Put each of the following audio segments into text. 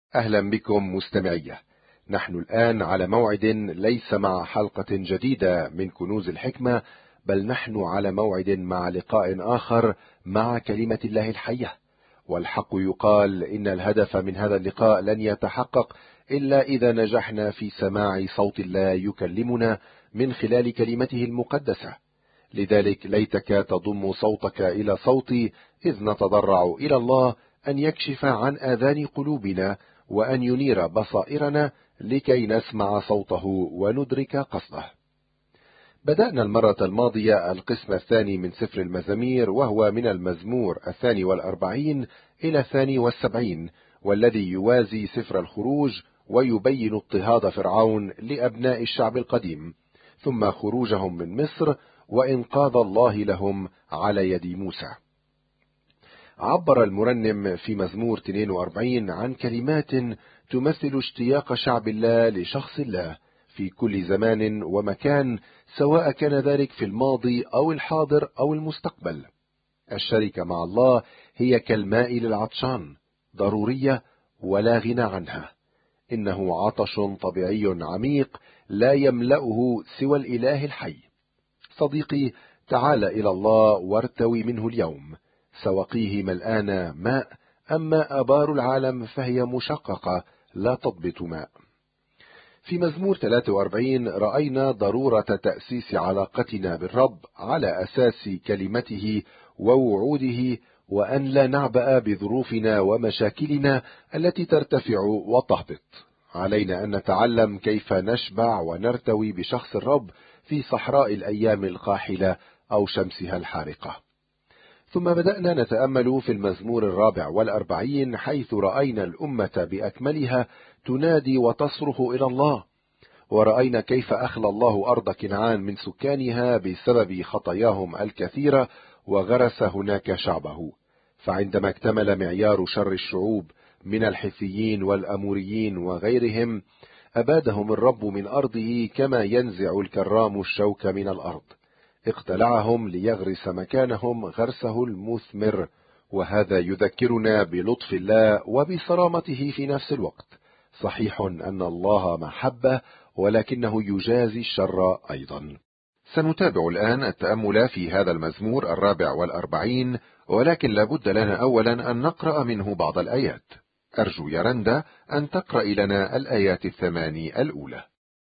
أهلا بكم مستمعية. نحن الآن على موعد ليس مع حلقة جديدة من كنوز الحكمة، بل نحن على موعد مع لقاء آخر مع كلمة الله الحية. والحق يقال إن الهدف من هذا اللقاء لن يتحقق إلا إذا نجحنا في سماع صوت الله يكلمنا من خلال كلمته المقدسة. لذلك ليتك تضم صوتك إلى صوتي إذ نتضرع إلى الله أن يكشف عن آذان قلوبنا وأن ينير بصائرنا لكي نسمع صوته وندرك قصده. بدأنا المرة الماضية القسم الثاني من سفر المزامير، وهو من المزمور 42 إلى 72، والذي يوازي سفر الخروج ويبين اضطهاد فرعون لأبناء الشعب القديم، ثم خروجهم من مصر وإنقاذ الله لهم على يد موسى. عبر المرنم في مزمور 42 عن كلمات تمثل اشتياق شعب الله لشخص الله في كل زمان ومكان، سواء كان ذلك في الماضي أو الحاضر أو المستقبل. الشركة مع الله هي كالماء للعطشان، ضرورية ولا غنى عنها. إنه عطش طبيعي عميق لا يملأه سوى الإله الحي. صديقي، تعال إلى الله وارتوي منه اليوم. سواقيه ملآن ماء، أما آبار العالم فهي مشققة لا تضبط ماء. في مزمور 43 رأينا ضرورة تأسيس علاقتنا بالرب على أساس كلمته ووعوده، وأن لا نعبأ بظروفنا ومشاكلنا التي ترتفع وتهبط. علينا أن نتعلم كيف نشبع ونرتوي بشخص الرب في صحراء الأيام القاحلة أو شمسها الحارقة. ثم بدأنا نتأمل في المزمور 44 حيث رأينا الأمة بأكملها تنادي وتصرخ إلى الله، ورأينا كيف أخلى الله أرض كنعان من سكانها بسبب خطاياهم الكثيرة وغرس هناك شعبه. فعندما اكتمل معيار شر الشعوب من الحثيين والأموريين وغيرهم، أبادهم الرب من أرضه كما ينزع الكرام الشوك من الأرض. اقتلعهم ليغرس مكانهم غرسه المثمر. وهذا يذكرنا بلطف الله وبصرامته في نفس الوقت. صحيح أن الله محبة، ولكنه يجازي الشر أيضا. سنتابع الآن التأمل في هذا المزمور 44، ولكن لابد لنا أولا أن نقرأ منه بعض الآيات. أرجو يا رندا أن تقرأ لنا الآيات 8 الأولى.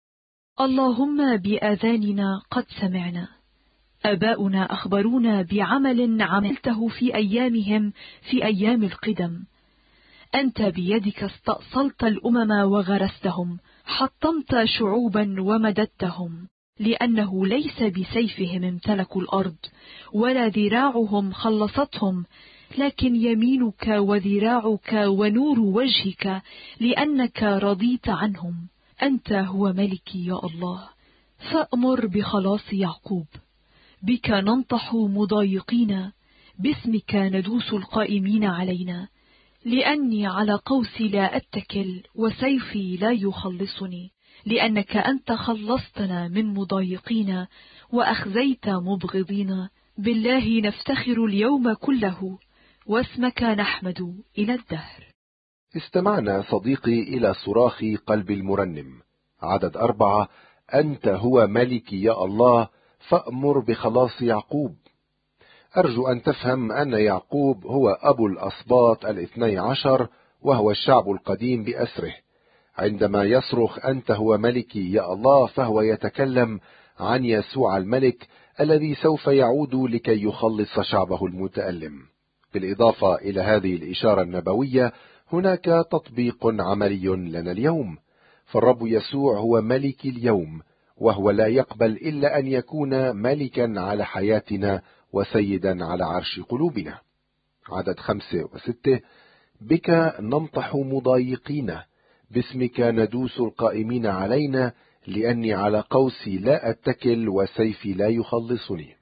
اللهم بآذاننا قد سمعنا، آباؤنا أخبرونا بعمل عملته في أيامهم في أيام القدم. أنت بيدك استأصلت الأمم وغرستهم، حطمت شعوبا ومددتهم، لأنه ليس بسيفهم امتلكوا الأرض ولا ذراعهم خلصتهم، لكن يمينك وذراعك ونور وجهك، لأنك رضيت عنهم. أنت هو ملكي يا الله، فأمر بخلاص يعقوب. بك ننطح مضايقين، باسمك ندوس القائمين علينا. لأني على قوسي لا أتكل، وسيفي لا يخلصني، لأنك أنت خلصتنا من مضايقين وأخزيت مبغضين. بالله نفتخر اليوم كله، واسمك نحمد إلى الدهر. استمعنا صديقي إلى صراخ قلب المرنم. عدد 4: أنت هو ملكي يا الله، فأمر بخلاص يعقوب. أرجو أن تفهم أن يعقوب هو أبو الأسباط 12، وهو الشعب القديم بأسره. عندما يصرخ أنت هو ملكي يا الله، فهو يتكلم عن يسوع الملك الذي سوف يعود لكي يخلص شعبه المتألم. بالإضافة إلى هذه الإشارة النبوية، هناك تطبيق عملي لنا اليوم. فالرب يسوع هو ملك اليوم، وهو لا يقبل إلا أن يكون ملكا على حياتنا وسيدا على عرش قلوبنا. عدد 5 و6: بك ننطح مضايقين، باسمك ندوس القائمين علينا، لأني على قوسي لا أتكل، وسيفي لا يخلصني.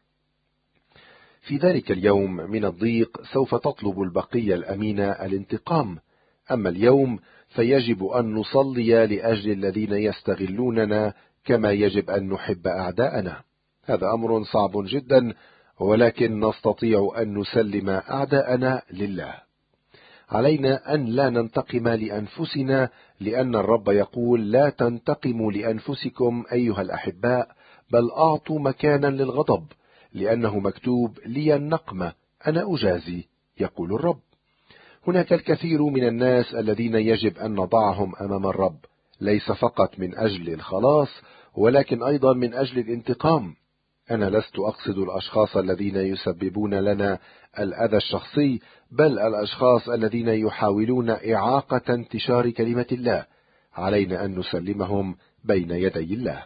في ذلك اليوم من الضيق سوف تطلب البقية الأمينة الانتقام، أما اليوم فيجب أن نصلي لأجل الذين يستغلوننا، كما يجب أن نحب أعداءنا. هذا أمر صعب جدا، ولكن نستطيع أن نسلم أعداءنا لله. علينا أن لا ننتقم لأنفسنا، لأن الرب يقول: لا تنتقموا لأنفسكم أيها الأحباء، بل أعطوا مكانا للغضب، لأنه مكتوب: لي النقمة أنا أجازي، يقول الرب. هناك الكثير من الناس الذين يجب أن نضعهم أمام الرب، ليس فقط من أجل الخلاص، ولكن أيضا من أجل الانتقام. أنا لست أقصد الأشخاص الذين يسببون لنا الأذى الشخصي، بل الأشخاص الذين يحاولون إعاقة انتشار كلمة الله. علينا أن نسلمهم بين يدي الله.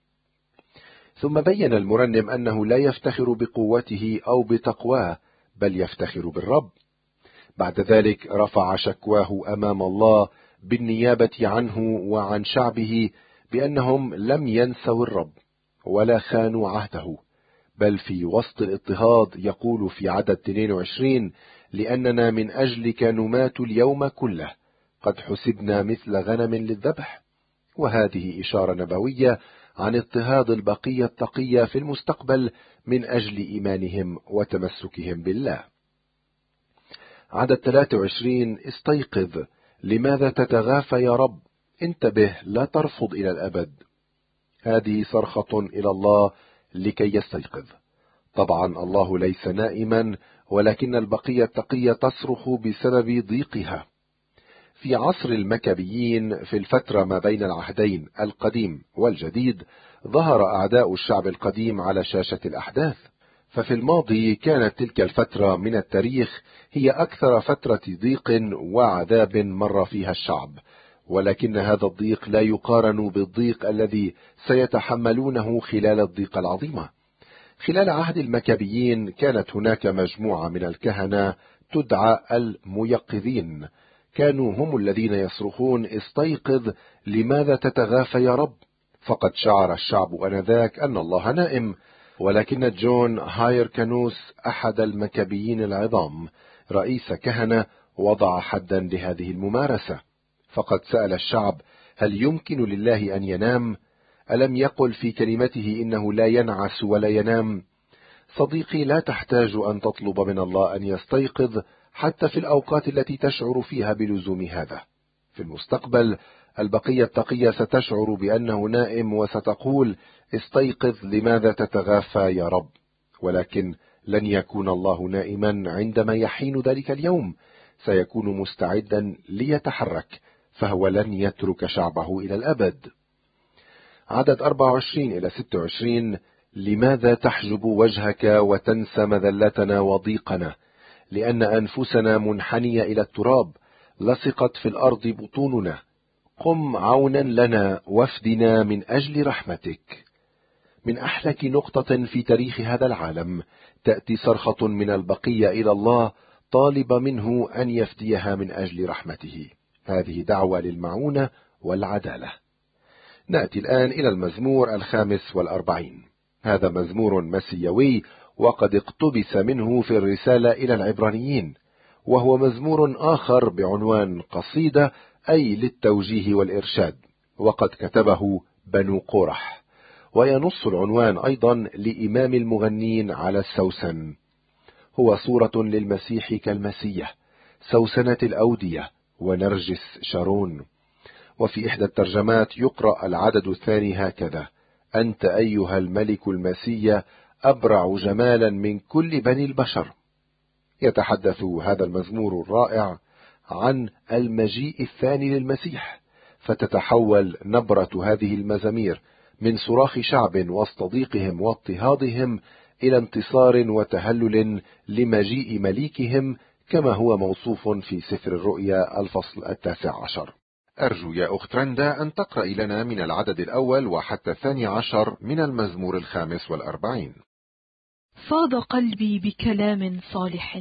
ثم بين المرنم أنه لا يفتخر بقوته أو بتقواه، بل يفتخر بالرب. بعد ذلك رفع شكواه أمام الله بالنيابة عنه وعن شعبه بأنهم لم ينسوا الرب ولا خانوا عهده، بل في وسط الاضطهاد يقول في عدد 22: لأننا من أجلك نمات اليوم كله، قد حسبنا مثل غنم للذبح. وهذه إشارة نبوية عن اضطهاد البقية التقية في المستقبل من أجل إيمانهم وتمسكهم بالله. عدد 23: استيقظ، لماذا تتغافى يا رب؟ انتبه، لا ترفض إلى الأبد. هذه صرخة إلى الله لكي يستيقظ. طبعا الله ليس نائما، ولكن البقية التقية تصرخ بسبب ضيقها. في عصر المكابيين، في الفترة ما بين العهدين القديم والجديد، ظهر أعداء الشعب القديم على شاشة الأحداث. ففي الماضي كانت تلك الفترة من التاريخ هي أكثر فترة ضيق وعذاب مر فيها الشعب، ولكن هذا الضيق لا يقارن بالضيق الذي سيتحملونه خلال الضيقة العظيمة. خلال عهد المكابيين كانت هناك مجموعة من الكهنة تدعى الميقظين، كانوا هم الذين يصرخون: استيقظ، لماذا تتغافى يا رب؟ فقد شعر الشعب آنذاك أن الله نائم، ولكن جون هايركانوس أحد المكابيين العظام رئيس كهنة وضع حدا لهذه الممارسة. فقد سأل الشعب: هل يمكن لله أن ينام؟ ألم يقل في كلمته إنه لا ينعس ولا ينام؟ صديقي، لا تحتاج أن تطلب من الله أن يستيقظ حتى في الأوقات التي تشعر فيها بلزوم هذا. في المستقبل البقية التقية ستشعر بأنه نائم وستقول: استيقظ، لماذا تتغافى يا رب؟ ولكن لن يكون الله نائما عندما يحين ذلك اليوم، سيكون مستعدا ليتحرك، فهو لن يترك شعبه إلى الأبد. عدد 24 إلى 26: لماذا تحجب وجهك وتنسى مذلتنا وضيقنا؟ لأن أنفسنا منحنية إلى التراب، لصقت في الأرض بطوننا. قم عونا لنا وافدنا من أجل رحمتك. من أحلك نقطة في تاريخ هذا العالم تأتي صرخة من البقية إلى الله طالب منه أن يفديها من أجل رحمته. هذه دعوة للمعونة والعدالة. نأتي الآن إلى المزمور 45. هذا مزمور مسيوي، وقد اقتبس منه في الرسالة إلى العبرانيين، وهو مزمور آخر بعنوان قصيدة، أي للتوجيه والإرشاد، وقد كتبه بنو قورح. وينص العنوان أيضا لإمام المغنين على السوسن. هو صورة للمسيح كالمسيح، سوسنة الأودية ونرجس شارون. وفي إحدى الترجمات يقرأ العدد الثاني هكذا: أنت أيها الملك المسيح أبرع جمالا من كل بني البشر. يتحدث هذا المزمور الرائع عن المجيء الثاني للمسيح، فتتحول نبرة هذه المزامير من صراخ شعب وسط ضيقهم واضطهادهم إلى انتصار وتهلل لمجيء مليكهم، كما هو موصوف في سفر الرؤيا الفصل 19. أرجو يا أخت رندا أن تقرأ لنا من العدد الأول وحتى 12 من المزمور 45. فاض قلبي بكلام صالح،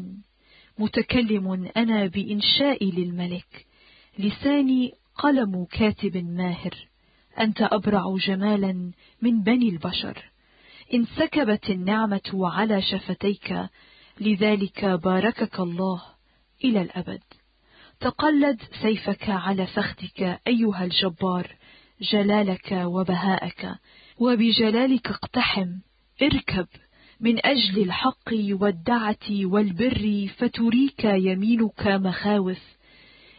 متكلم أنا بإنشاء للملك، لساني قلم كاتب ماهر. أنت أبرع جمالا من بني البشر، انسكبت النعمة على شفتيك، لذلك باركك الله إلى الأبد. تقلد سيفك على فخذك أيها الجبار، جلالك وبهاءك، وبجلالك اقتحم. اركب من أجل الحق والدعة والبر، فتريك يمينك مخاوف.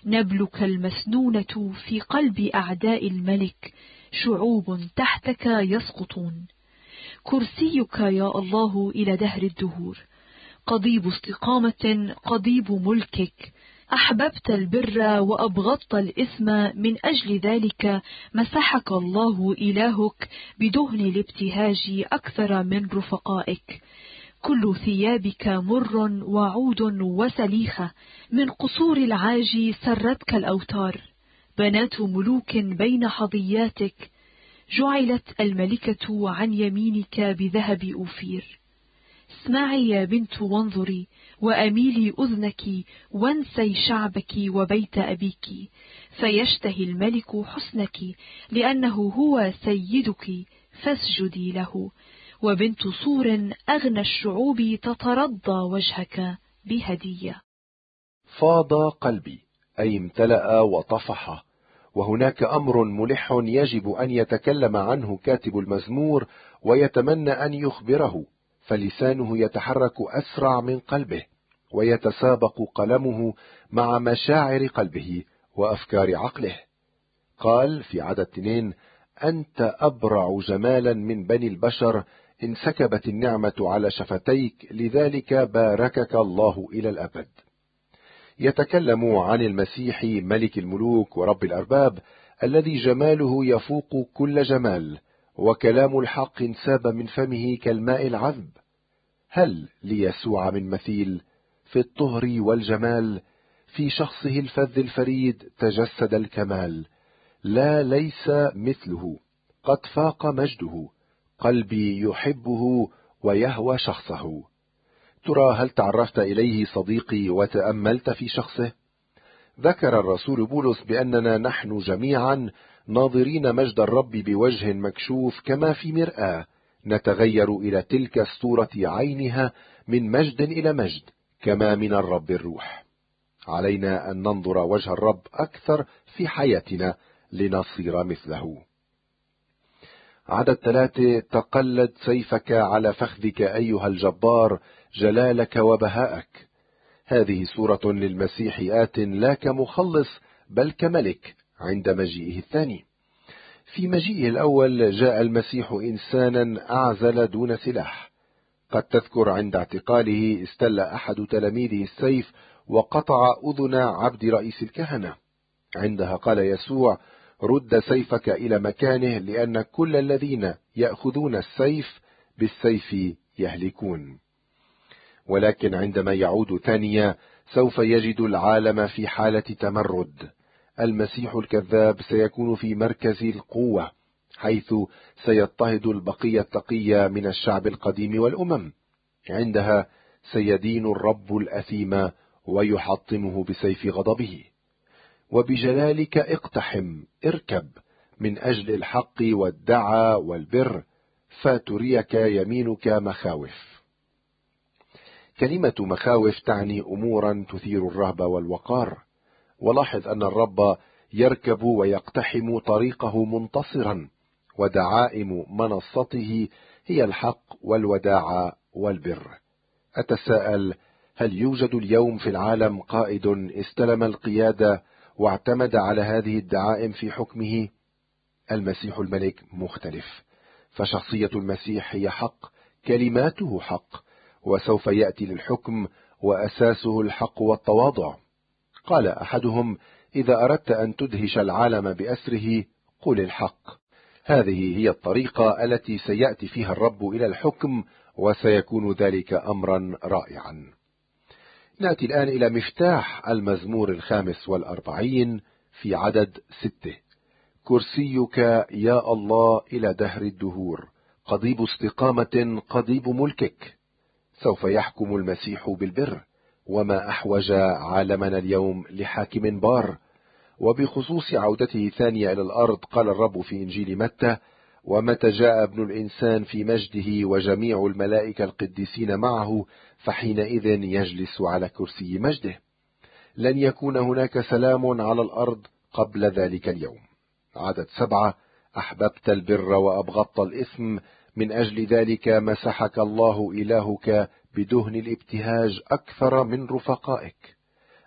نبلك المسنونة في قلب أعداء الملك، شعوب تحتك يسقطون. كرسيك يا الله إلى دهر الدهور، قضيب استقامة قضيب ملكك. أحببت البر وأبغضت الإثم، من أجل ذلك مسحك الله إلهك بدهن الابتهاج أكثر من رفقائك. كل ثيابك مر وعود وسليخة، من قصور العاج سرتك الأوتار. بنات ملوك بين حظياتك، جعلت الملكة عن يمينك بذهب أوفير. اسمعي يا بنت وانظري، وأميلي أذنك، وانسي شعبك وبيت أبيك. فيشتهي الملك حسنك، لأنه هو سيدك، فاسجدي له. وبنت صور أغنى الشعوب تترضى وجهك بهدية. فاض قلبي، أي امتلأ وطفح. وهناك أمر ملح يجب أن يتكلم عنه كاتب المزمور ويتمنى أن يخبره، فلسانه يتحرك أسرع من قلبه، ويتسابق قلمه مع مشاعر قلبه وأفكار عقله. قال في عدد 2: أنت أبرع جمالا من بني البشر، انسكبت النعمة على شفتيك، لذلك باركك الله إلى الأبد. يتكلم عن المسيح ملك الملوك ورب الأرباب، الذي جماله يفوق كل جمال، وكلام الحق انساب من فمه كالماء العذب. هل ليسوع من مثيل في الطهر والجمال؟ في شخصه الفذ الفريد تجسد الكمال. لا ليس مثله، قد فاق مجده، قلبي يحبه ويهوى شخصه. ترى هل تعرفت إليه صديقي وتأملت في شخصه؟ ذكر الرسول بولس بأننا نحن جميعا ناظرين مجد الرب بوجه مكشوف كما في مرآة، نتغير إلى تلك الصورة عينها من مجد إلى مجد، كما من الرب الروح. علينا أن ننظر وجه الرب أكثر في حياتنا لنصير مثله. عدد 3: تقلد سيفك على فخذك أيها الجبار، جلالك وبهاءك. هذه صورة للمسيح آت لا كمخلص بل كملك عند مجيئه الثاني. في مجيئه الأول جاء المسيح إنسانا أعزل دون سلاح. قد تذكر عند اعتقاله استل أحد تلاميذه السيف وقطع أذن عبد رئيس الكهنة. عندها قال يسوع: رد سيفك إلى مكانه، لأن كل الذين يأخذون السيف بالسيف يهلكون. ولكن عندما يعود ثانية سوف يجد العالم في حالة تمرد. المسيح الكذاب سيكون في مركز القوة، حيث سيضطهد البقية التقية من الشعب القديم والأمم. عندها سيدين الرب الأثيم ويحطمه بسيف غضبه. وبجلالك اقتحم، اركب من أجل الحق والدعى والبر، فتريك يمينك مخاوف. كلمة مخاوف تعني أمورا تثير الرهبة والوقار. ولاحظ أن الرب يركب ويقتحم طريقه منتصرا، ودعائم منصته هي الحق والوداعة والبر. أتساءل: هل يوجد اليوم في العالم قائد استلم القيادة واعتمد على هذه الدعائم في حكمه؟ المسيح الملك مختلف، فشخصية المسيح هي حق، كلماته حق، وسوف يأتي للحكم، وأساسه الحق والتواضع. قال أحدهم: إذا أردت أن تدهش العالم بأسره قل الحق. هذه هي الطريقة التي سيأتي فيها الرب إلى الحكم، وسيكون ذلك أمرا رائعا. نأتي الآن إلى مفتاح المزمور 45 في عدد 6: كرسيك يا الله إلى دهر الدهور، قضيب استقامة قضيب ملكك. سوف يحكم المسيح بالبر، وما أحوج عالمنا اليوم لحاكم بار. وبخصوص عودته ثانية إلى الأرض قال الرب في إنجيل متى: ومتى جاء ابن الإنسان في مجده وجميع الملائكة القديسين معه، فحينئذ يجلس على كرسي مجده. لن يكون هناك سلام على الأرض قبل ذلك اليوم. عدد 7: أحببت البر وأبغضت الإثم، من أجل ذلك مسحك الله إلهك بدهن الابتهاج أكثر من رفقائك.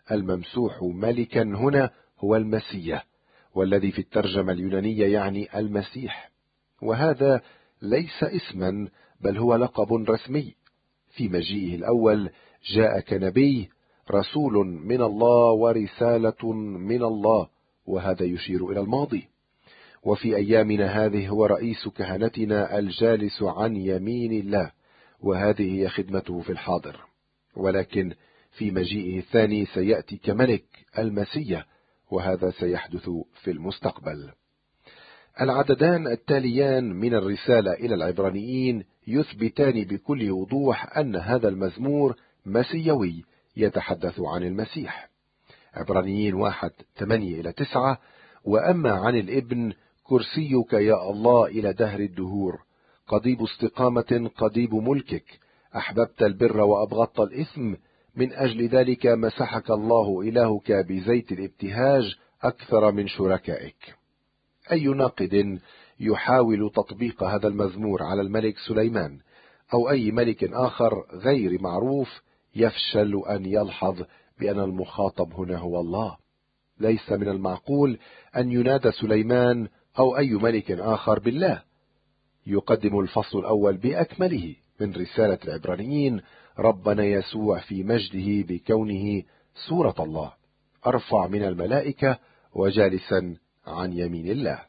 الممسوح ملكا هنا هو المسيح، والذي في الترجمة اليونانية يعني المسيح، وهذا ليس اسما بل هو لقب رسمي. في مجيئه الأول جاء كنبي، رسول من الله ورسالة من الله، وهذا يشير إلى الماضي. وفي أيامنا هذه هو رئيس كهنتنا الجالس عن يمين الله، وهذه هي خدمته في الحاضر. ولكن في مجيئه الثاني سيأتي كملك المسيح، وهذا سيحدث في المستقبل. العددان التاليان من الرسالة إلى العبرانيين يثبتان بكل وضوح أن هذا المزمور مسيوي يتحدث عن المسيح. عبرانيين 1:8-9: وأما عن الابن كرسيك يا الله إلى دهر الدهور، قضيب استقامة قضيب ملكك، أحببت البر وأبغضت الإثم، من أجل ذلك مسحك الله إلهك بزيت الابتهاج أكثر من شركائك. أي ناقد يحاول تطبيق هذا المزمور على الملك سليمان أو أي ملك آخر غير معروف يفشل أن يلحظ بأن المخاطب هنا هو الله. ليس من المعقول أن ينادى سليمان أو أي ملك آخر بالله. يقدم الفصل الأول بأكمله من رسالة العبرانيين ربنا يسوع في مجده بكونه صورة الله، أرفع من الملائكة وجالسا عن يمين الله.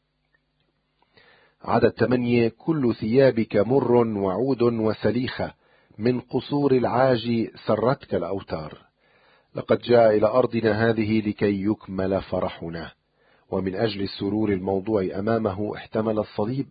عدد 8: كل ثيابك مر وعود وسليخة، من قصور العاج سرتك الأوتار. لقد جاء إلى أرضنا هذه لكي يكمل فرحنا، ومن أجل السرور الموضوع أمامه احتمل الصليب.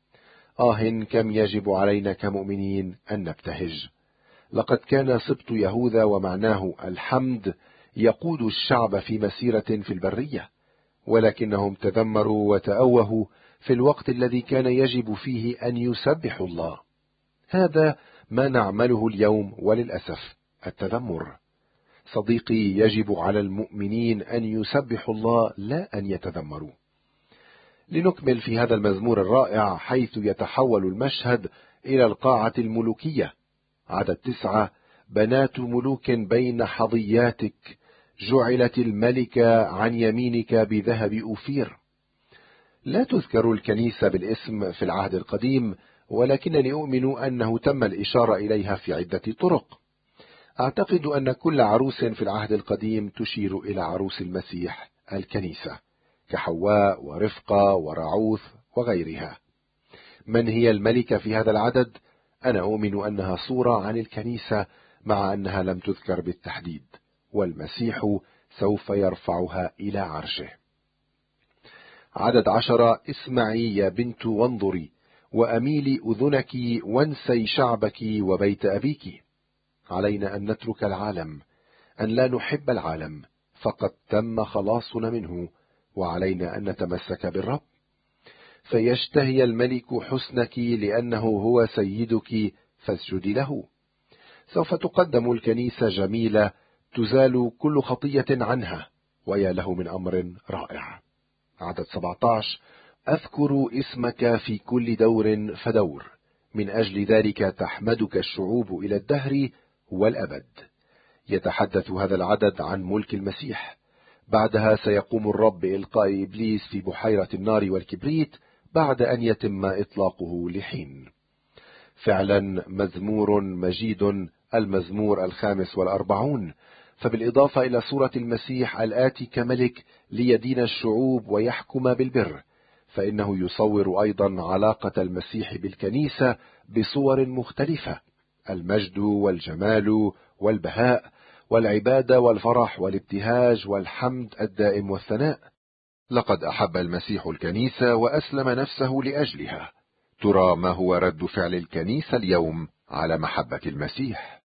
كم يجب علينا كمؤمنين أن نبتهج. لقد كان سبط يهوذا ومعناه الحمد يقود الشعب في مسيرة في البرية، ولكنهم تذمروا وتأوهوا في الوقت الذي كان يجب فيه أن يسبحوا الله. هذا ما نعمله اليوم وللأسف، التذمر. صديقي، يجب على المؤمنين أن يسبحوا الله لا أن يتذمروا. لنكمل في هذا المزمور الرائع حيث يتحول المشهد إلى القاعة الملوكية. عدد 9: بنات ملوك بين حظياتك، جعلت الملكة عن يمينك بذهب أوفير. لا تذكر الكنيسة بالاسم في العهد القديم، ولكنني أؤمن أنه تم الإشارة إليها في عدة طرق. أعتقد أن كل عروس في العهد القديم تشير إلى عروس المسيح الكنيسة، كحواء ورفقة ورعوث وغيرها. من هي الملكة في هذا العدد؟ أنا أؤمن أنها صورة عن الكنيسة، مع أنها لم تذكر بالتحديد، والمسيح سوف يرفعها إلى عرشه. عدد 10: اسمعي يا بنت وانظري، وأميلي أذنك وانسي شعبك وبيت أبيك. علينا أن نترك العالم، أن لا نحب العالم، فقد تم خلاصنا منه، وعلينا أن نتمسك بالرب. فيشتهي الملك حسنك لأنه هو سيدك، فاسجدي له. سوف تقدم الكنيسة جميلة تزال كل خطية عنها، ويا له من أمر رائع. عدد 17: أذكر اسمك في كل دور فدور، من أجل ذلك تحمدك الشعوب إلى الدهر والأبد. يتحدث هذا العدد عن ملك المسيح. بعدها سيقوم الرب بإلقاء إبليس في بحيرة النار والكبريت بعد أن يتم إطلاقه لحين. فعلا مزمور مجيد، المزمور 45، فبالإضافة إلى صورة المسيح الآتي كملك ليدين الشعوب ويحكم بالبر، فإنه يصور أيضا علاقة المسيح بالكنيسة بصور مختلفة: المجد والجمال والبهاء والعبادة والفرح والابتهاج والحمد الدائم والثناء. لقد أحب المسيح الكنيسة وأسلم نفسه لأجلها. ترى ما هو رد فعل الكنيسة اليوم على محبة المسيح؟